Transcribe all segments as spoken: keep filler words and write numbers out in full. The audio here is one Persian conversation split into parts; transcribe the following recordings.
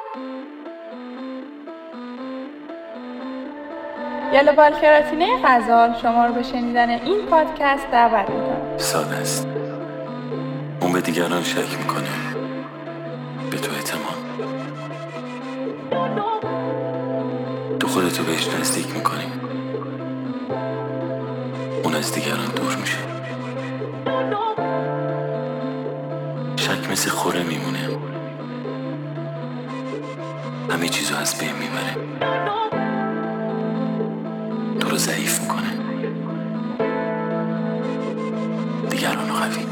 یلو بالکراتینه غزال شما رو به شنیدن این پادکست دعوت میکنه. ساده است. اون به دیگران شک میکنه، به تو اعتماد. تو خودتو بهش نزدیک میکنی، اون از دیگران دور میشه. شک مثل خوره میمونه، همه چیزو از بین میبره، تو رو ضعیف میکنه، دیگران رو قوی.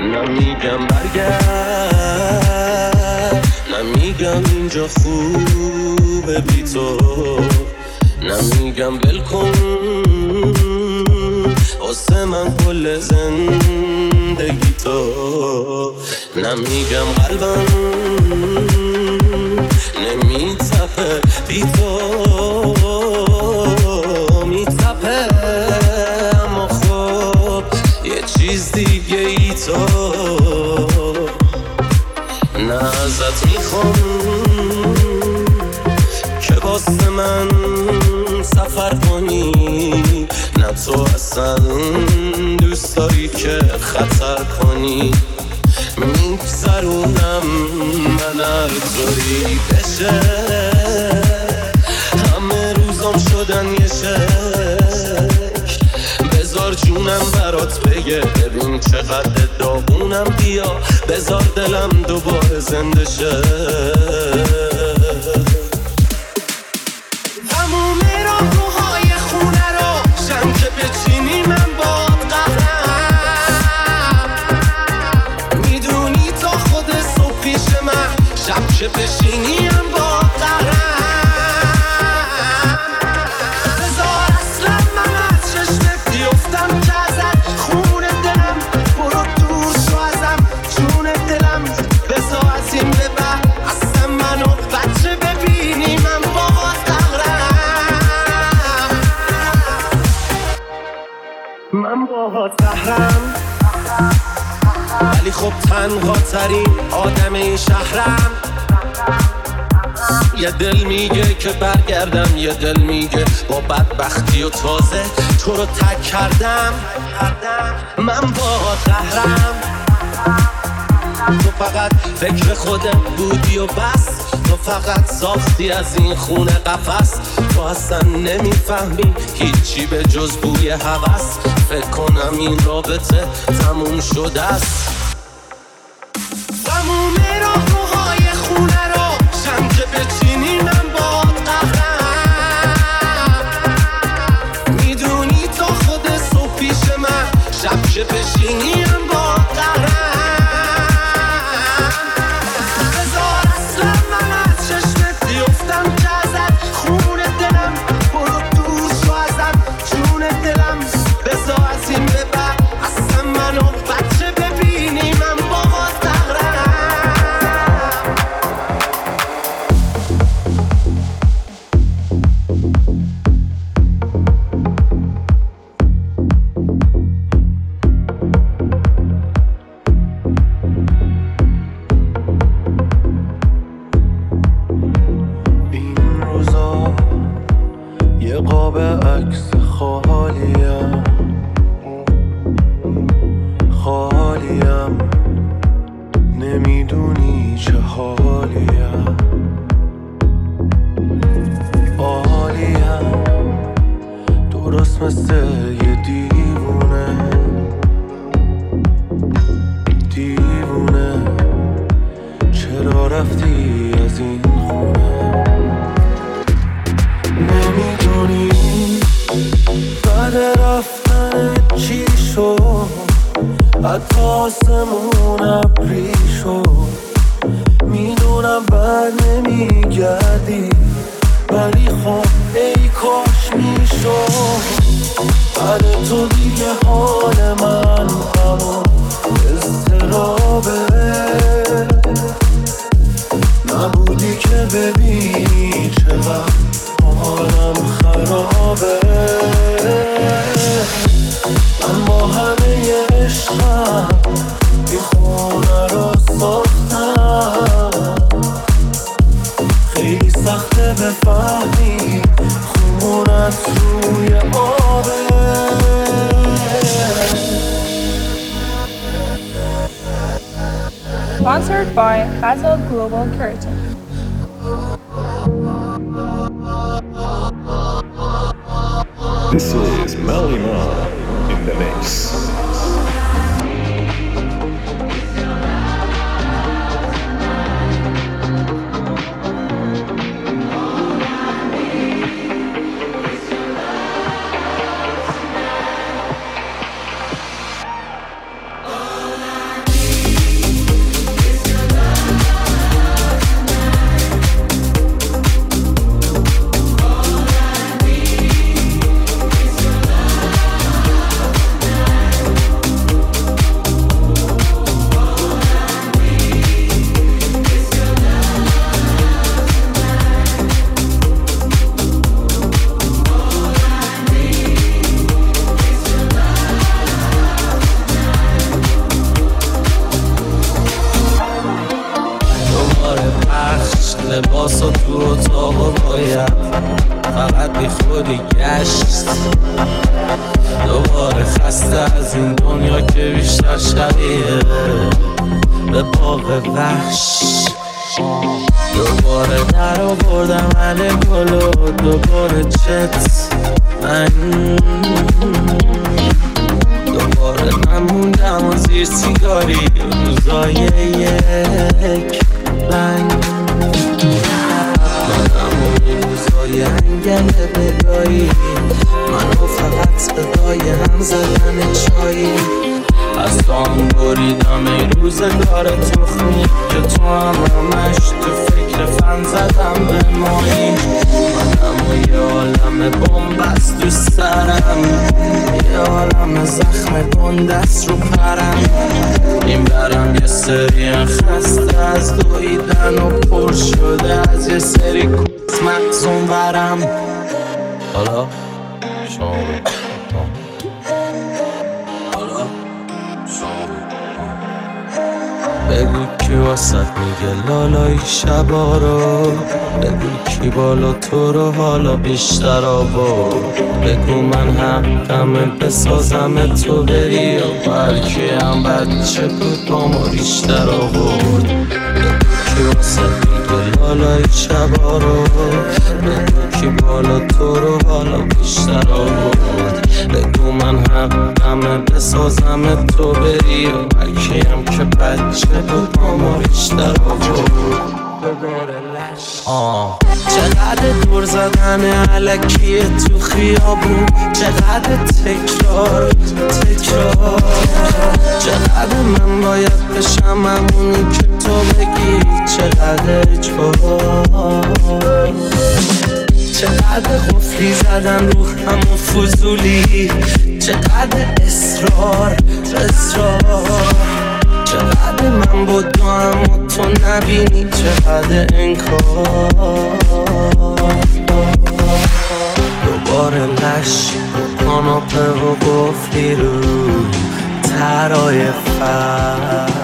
نمیگم برگرد، نمیگم اینجا خوبه بی تو، نمیگم ول کن واسه من کل زندگی تو، نمیگم قلبم نمیتپه بی تو میتپه، اما خب یه چیز دیگه ای تو، نه ازت میخوام که واسه من سفر کنی، نه تو اصلا دوست داری که خطر کنی، میگذرونم من هر طوری بشه، همه روزام شدن یه شک، بذار جونم برات بگه ببین چقدر داغونم، بیا بذار دلم دوباره زنده شه. تموم راهروهای خونه رو شم که بچینی من باد قهرم، میدونی تا خود صبح پیش من شب که بشینی من باد قهرم، بذار اصلا من از چشمت بیفتم که ازت خون دلم، برو دور شو ازم جون دلم، بذار از این به بعد اصلا منو بچه ببینی من باد قهرم، من باهات قهرم، ولی خب تنها ترین آدم این شهرم، یه دل میگه که برگردم، یه دل میگه با بدبختی و تازه تو رو تک کردم، من باهات قهرم، تو فقط فکر خودت بودی و بس، تو فقط ساختی از این خونه قفس، تو اصلا نمیفهمی هیچی به جز بوی هوس، فکر کنم این رابطه تموم شده است. تموم راهروهای خونه رو شم که بچینی من باد قهرم، میدونی تا خود صبح پیش من شب که بشینی من باد قهرم، بذار اصلا من از چشمت بیفتم که ازت خون دلم، برو دور شو ازم جون دلم، بذار از این به بعد اصلا منو بچه ببینی من باهات قهرم. این روزا یه قاب عکس خالیم، خالیم نمیدونی چه حالیم، عالیم درست مثل یه دیوونه، دیوونه چرا رفتی از این خونه، نمیدونی بعد رفتن چی شد، حتی آسمون ابری شد، میدونم بعد نمیگردی ولی خب ای کاش میشد، بعد تو دیگه حال من همون اضطرابه، نبودی که ببینی چقدر حالم خرابه، من با همه عشقم این خونه رو ساختم، خیلی سخته بفهمی خونت روی آبه. Sponsored by Ghazal Global Curtain. This is Melly Mom in the mix. لباس و تو اتاق باید فقط بی خودی گشت دوباره خسته از این دنیا که بیشتر شبیه به باغ وحش دوباره در آوردم علی گلو دوباره چت من دوباره من موندم و زیر سیگاری روزای یک رنگ منم و این روزای انگل بگاهی منو فقط صدای هم زدن چایی از تو هم بریدم ای روزگار تخمی که تو هم همش تو فکر فن زدم به مایی منم و یه عالم بومبست تو سرم یه عالم زخم گندست رو پرم این برم یه سری خسته از دویدن و پر شده از یه سری کس مقصون برم حالا شما بگو کی واسط میگه لالای شبا رو بگو کی بالا تو رو حالا بیشتر آورد بگو من حقمه بسازم تو بری و بلکی هم بچه بود با ما بیشتر آورد بگو کی واسط میگه لالای شبا رو بگو کی بالا تو رو حالا بیشتر آورد بگو من حقمه بسازم تو بری و بلکی هم که بچه بود با ما بیشتر آورد آه چقدر دور زدن علکیه تو خیابون چقدر تکرار تکرار چقدر من باید بشم همونی که تو بگی چقدر اجبار چقدر قفلی زدن رو همون فضولی چقدر اصرار اصرار چقدر من با دو اما تو نبینی چقدر انکار دوباره لش کاناپه و گفتی رو ترای فرش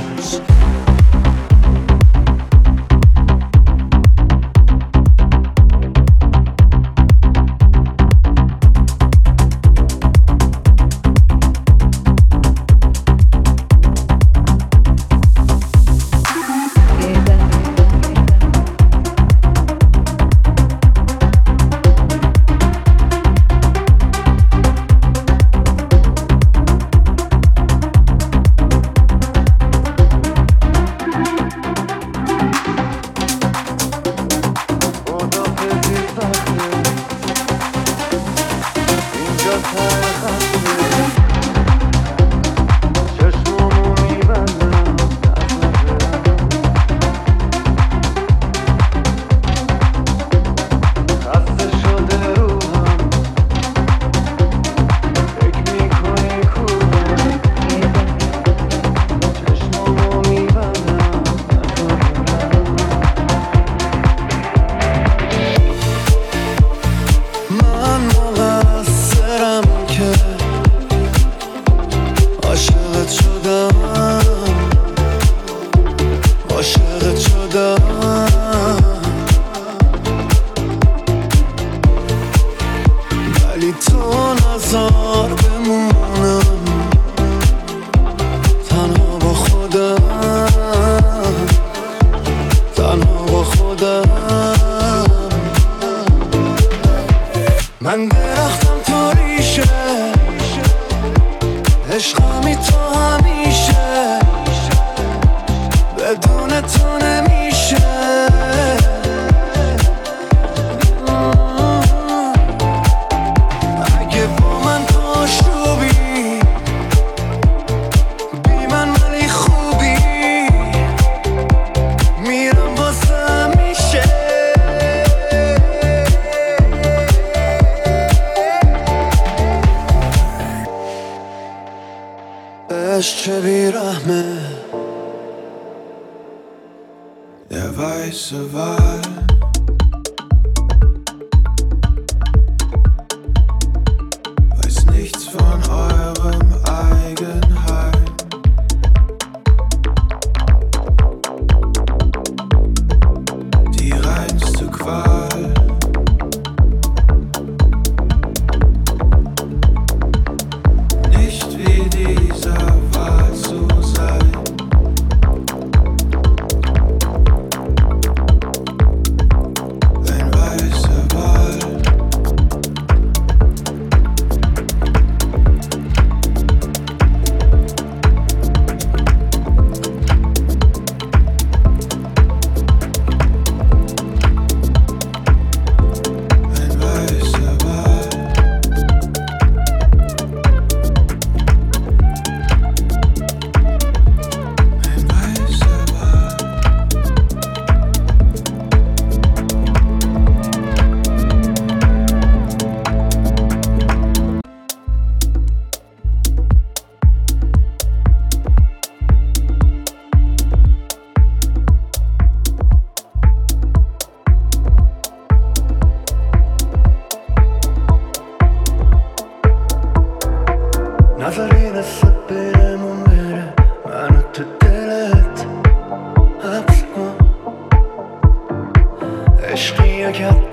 من درختم تو ریشه عشقمی تو همیشه بدون تو نمیشه اگه با من تو آشوبی بی من ولی خوبی میرم واسه همیشه عشق چه بیرحمه Der weiße Wald weiß nichts von eurem Eigenheim. Die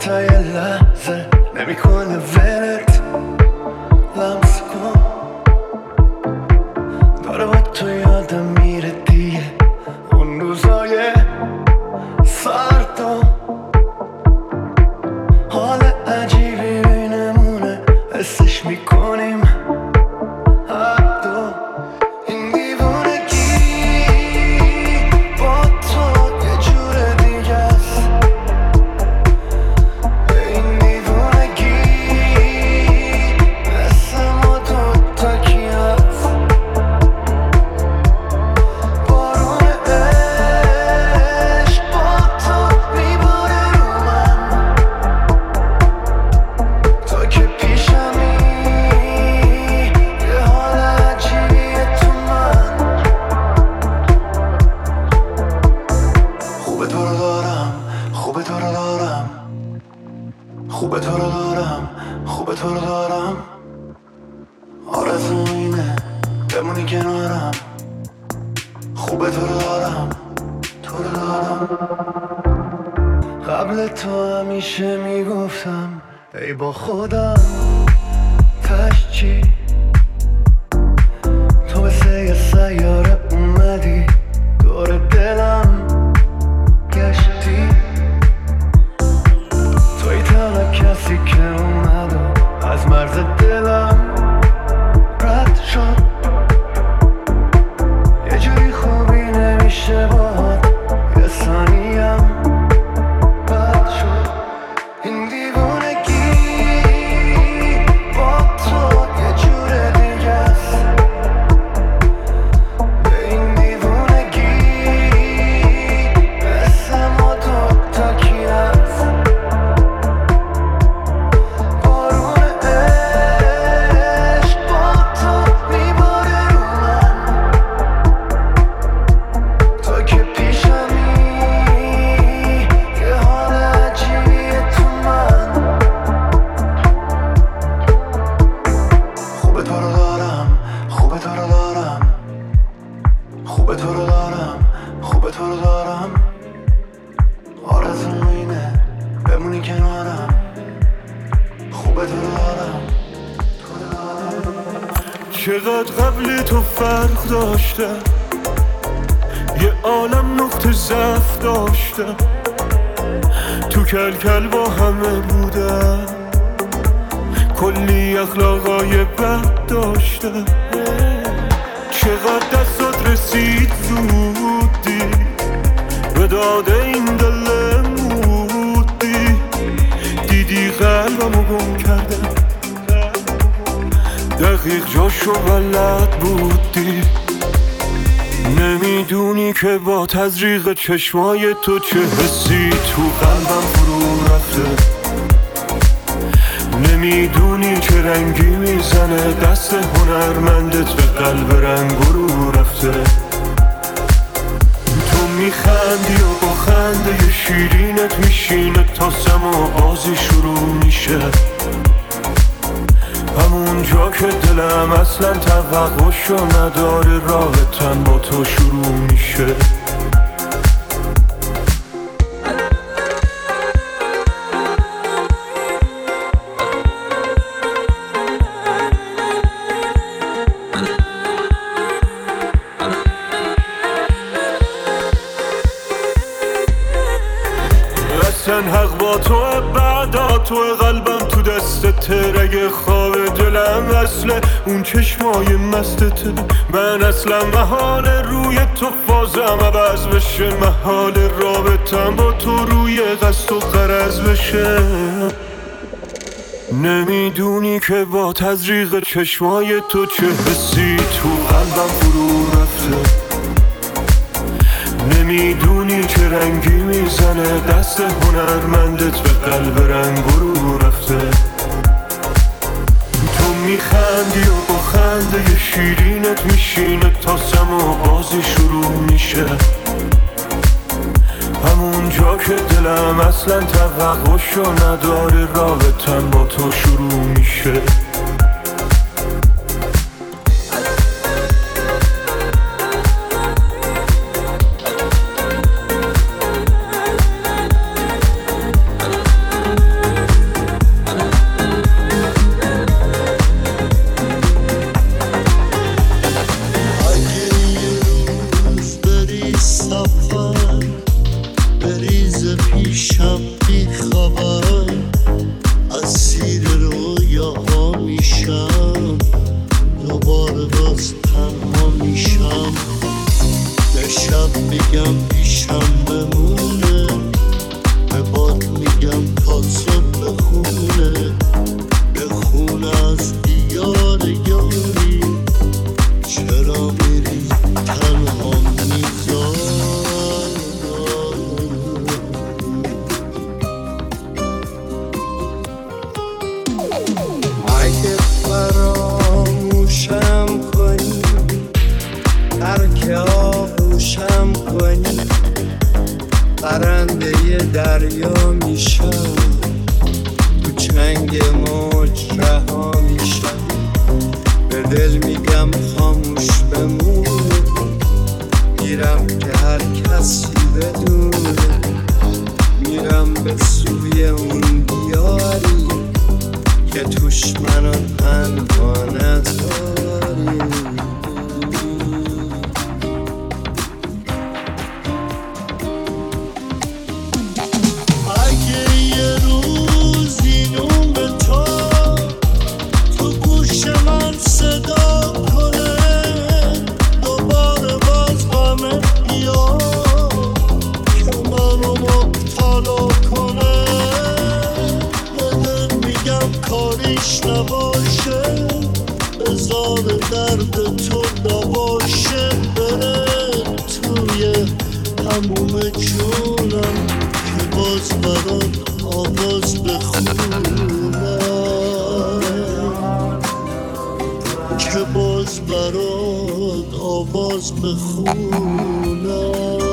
تا یه لحظه نمیکنه ولت لمس کن داره با تو یادم میره دیگه اون روزای سرد و حال عجیبی بینمونه حسش میکنیم هر دو این دیوونگی با تو یه جور دیگه است به این دیوونگی مثل ما دوتا کی هست بارون عشق با تو میباره رو من تو که پیشمی یه حال عجیبیه تو من خوبه تو رو دارم خوبه تو رو دارم خوبه تو رو دارم خوبه تو رو دارم آرزوم اینه بمونی کنارم خوبه تو رو دارم تو رو دارم قبل تو همیشه میگفتم ای با خودم تش چی تو مثل یه سیاره اومدی دور دلم گشتی توی تنها کسی که اومد و از مرز دلم رد شد یه جوری خوبی نمیشه باهات یه ثانیم بد شد این دیوونگی با تو یه جور دیگه است به این دیوونگی مثل ما دوتا کی هست بارون عشق با تو میباره رو من تو که پیشمی یه حال عجیبیه تو من خوبه تو رو دارم خوبه تو رو دارم خوبه تو رو دارم خوبه تو رو دارم آرزوم اینه بمونی کنارم خوبه تو رو دارم تو رو دارم چقدر قبل تو فرق داشته یه عالم نقطه ضعف داشته تو کل کل با همه بودم کلی اخلاقای بد داشته چقدر دستات رسید زودی به داده این دل مودی دیدی قلبمو گم کردم دقیق جاشو بلد بودی نمیدونی که با تزریق چشمای تو چه حسی تو قلبم فرو رفته نمیدونی چه رنگی میزنه دست هنرمندت به قلب رنگ رو رفته تو میخندی و با خنده شیرینت میشینه تا سما بازی شروع میشه همون جا که دلم اصلا توقعشو نداره راحتن با تو شروع میشه اصلا حق با تو بعدا تو قلبم تو دست ترگ خواب دلم اصله اون چشمای مستته من اصلا محال روی تو فازم عوض بشه محال رابطم با تو روی قصد و غرض بشه نمیدونی که با تزریق چشمای تو چه حسی تو قلبم فرو رفته نمیدونی چه رنگی میزنه دست هنرمندت به قلب رنگ رو رفته تو میخندی و با خنده شیرینت میشینه تا سما بازی شروع میشه همون جا که دلم اصلا توقعشو نداره رابطم با تو شروع میشه میگم پیشم بمونه، به باد میگم تا صبح بخونه، بخونه از دیار یاری. چرا میری تنها میذاری؟ اگه فراموشم کنی، ترک آغوشم کنی، پرنده دریا میشم، تو چنگ موج رها میشم. به دل میگم خاموش بمون، میرم که هر کسی بدونه، میرم به سوی اون دیاری که توش منو تنها نذاری. اگه یه روز اینو به تو تو گوش من صدا کنه، دوباره باز غمت بیا که منو مبتلا کنه، بدن میگم کاریش نباشه، بذار درد تو نباشه، بره توی تموم جونم که باز برات آواز بخونم، که باز برات آواز بخونم.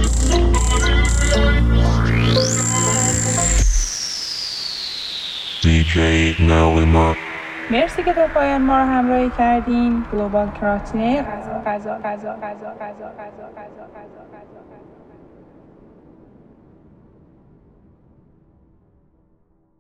دی جی مالیما. مرسی که تا پایان ما رو همراهی کردین. گلوبال کراتینه غذا غذا غذا غذا غذا غذا غذا غذا غذا غذا